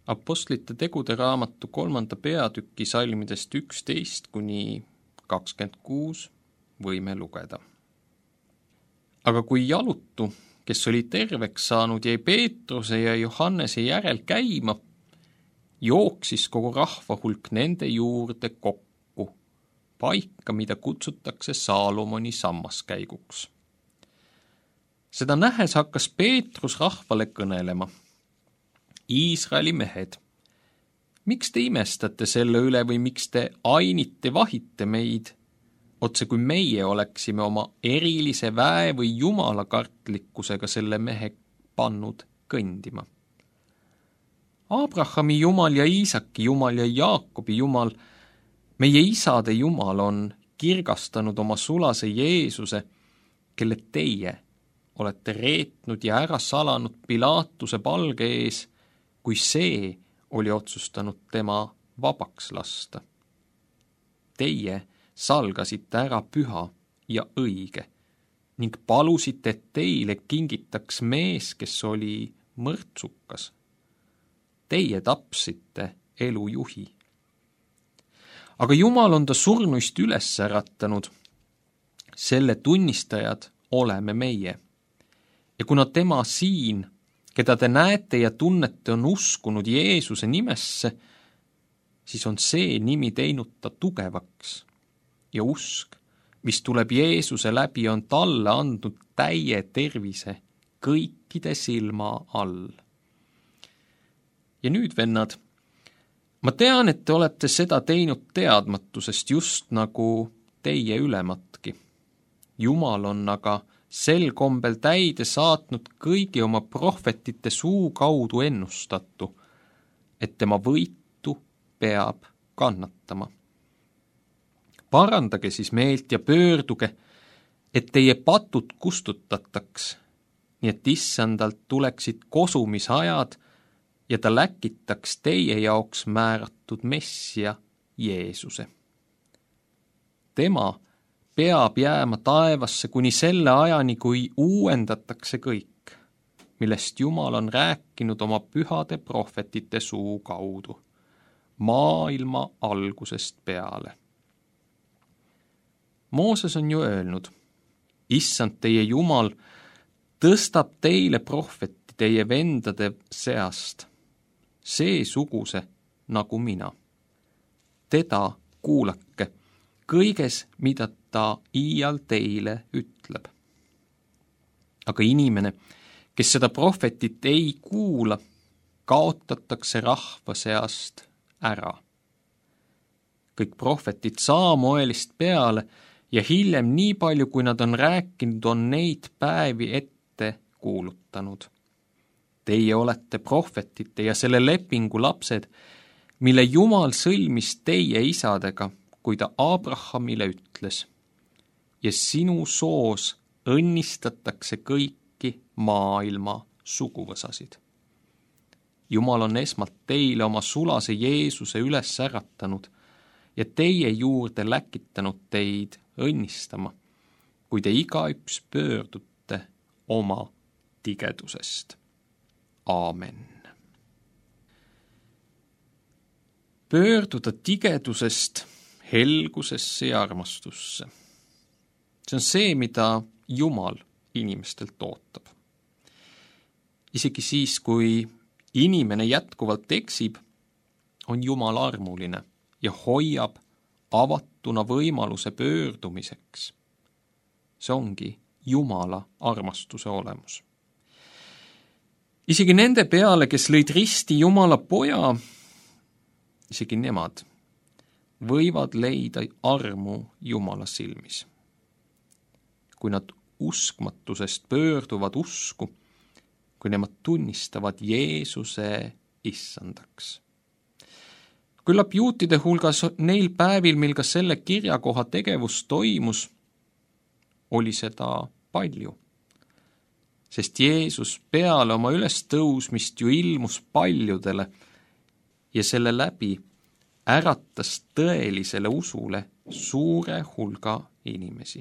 Apostlite tegude raamatu 3. peatüki salmidest 11–26 võime lugeda. Aga kui jalutu, kes oli terveks saanud, jäi Peetruse ja Johannese järel käima, jooksis kogu rahva hulk nende juurde kokku, paika, mida kutsutakse Saalomoni sammaskäiguks. Seda nähes hakkas Peetrus rahvale kõnelema. Iisraeli mehed, miks te imestate selle üle või miks te ainite vahite meid, otse kui meie oleksime oma erilise väe või jumalakartlikkusega selle mehe pannud kõndima? Abrahami Jumal ja Iisaki Jumal ja Jaakobi Jumal, meie isade Jumal on kirgastanud oma sulase Jeesuse, kelle teie olete reetnud ja ära salanud Pilaatuse palge ees, kui see oli otsustanud tema vabaks lasta. Teie salgasite ära püha ja õige ning palusite, et teile kingitaks mees, kes oli mõrtsukas. Teie tapsite elujuhi. Aga Jumal on ta surnuist üles äratanud. Selle tunnistajad oleme meie. Ja kuna tema siin, keda te näete ja tunnete, on uskunud Jeesuse nimesse, siis on see nimi teinud ta tugevaks. Ja usk, mis tuleb Jeesuse läbi, on talle andnud täie tervise kõikide silma all. Ja nüüd, vennad, ma tean, et te olete seda teinud teadmatusest, just nagu teie ülematki. Jumal on aga sel kombel täide saatnud kõigi oma prohvetite suu kaudu ennustatu, et tema võitu peab kannatama. Parandage siis meelt ja pöörduge, et teie patud kustutataks, nii et issandalt tuleksid kosumisajad ja ta läkitaks teie jaoks määratud Messia Jeesuse. Tema peab jääma taevasse kuni selle ajani, kui uuendatakse kõik, millest Jumal on rääkinud oma pühade prohvetite suu kaudu, maailma algusest peale. Mooses on ju öelnud, issand teie Jumal tõstab teile prohveti teie vendade seast, seesuguse nagu mina. Teda kuulake kõiges, mida ta iial teile ütleb. Aga inimene, kes seda prohvetit ei kuula, kaotatakse rahva seast ära. Kõik prohvetid Saamuelist peale ja hiljem nii palju, kui nad on rääkinud, on neid päevi ette kuulutanud. Teie olete prohvetite ja selle lepingu lapsed, mille Jumal sõlmis teie isadega, kui ta Abrahamile ütles, ja sinu soos õnnistatakse kõiki maailma suguvõsasid. Jumal on esmalt teile oma sulase Jeesuse üles äratanud ja teie juurde läkitanud teid õnnistama, kui te igaüks pöördute oma tigedusest. Aamen. Pöörduda tigedusest helgusesse ja armastusse. See on see, mida Jumal inimestelt ootab. Isegi siis, kui inimene jätkuvalt eksib, on Jumal armuline ja hoiab avatuna võimaluse pöördumiseks. See ongi Jumala armastuse olemus. Isegi nende peale, kes lõid risti Jumala poja, isegi nemad võivad leida armu Jumala silmis. Kui nad uskmatusest pöörduvad usku, kui nemad tunnistavad Jeesuse issandaks. Küllap juutide hulgas neil päevil, mil ka selle kirjakoha tegevus toimus, oli seda palju. Sest Jeesus peale oma ülestõusmist ju ilmus paljudele ja selle läbi äratas tõelisele usule suure hulga inimesi.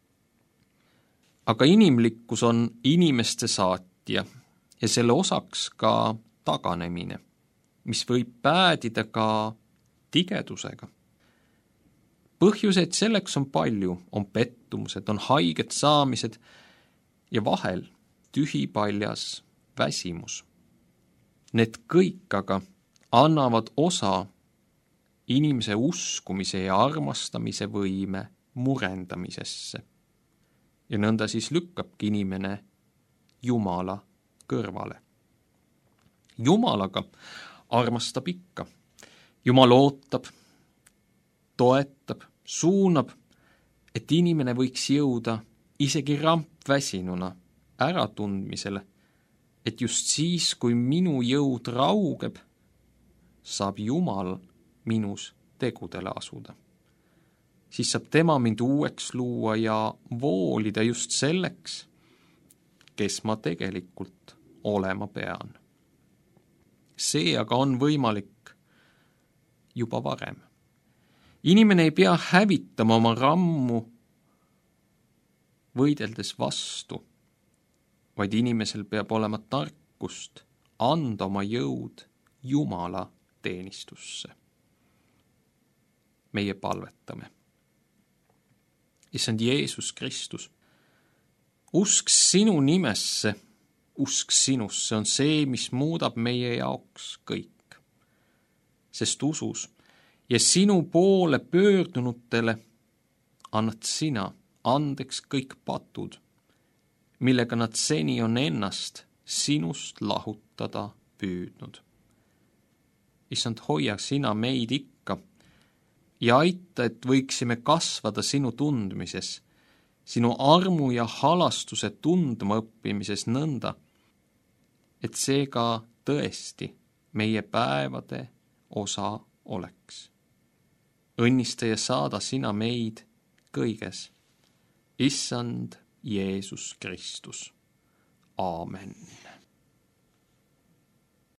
Aga inimlikkus on inimeste saatja ja selle osaks ka taganemine. mis võib päädida ka tigedusega. Põhjuseid selleks on palju, on pettumused, on haiged saamised ja vahel tühipaljas väsimus. Need kõik aga annavad osa inimese uskumise ja armastamise võime murendamisesse. Ja nõnda siis lükkabki inimene Jumala kõrvale. Jumalaga armastab ikka. Jumal ootab, toetab, suunab, et inimene võiks jõuda isegi rampväsinuna äratundmisele, et just siis, kui minu jõud raugeb, saab Jumal minus tegudele asuda. Siis saab tema mind uueks luua ja voolida just selleks, kes ma tegelikult olema pean. See aga on võimalik juba varem. Inimene ei pea hävitama oma rammu võideldes vastu, vaid inimesel peab olema tarkust anda oma jõud Jumala teenistusse. Meie palvetame. Issand Jeesus Kristus, usk sinu nimesse, usk sinusse on see, mis muudab meie jaoks kõik. Sest usus ja sinu poole pöördunutele annad sina andeks kõik patud, millega nad seni on ennast sinust lahutada püüdnud. Issand, hoia sina meid ikka ja aita, et võiksime kasvada sinu tundmises, sinu armu ja halastuse tundma õppimises nõnda, et see ka tõesti meie päevade osa oleks. Õnnista ja saada sina meid kõiges. Issand Jeesus Kristus. Aamen.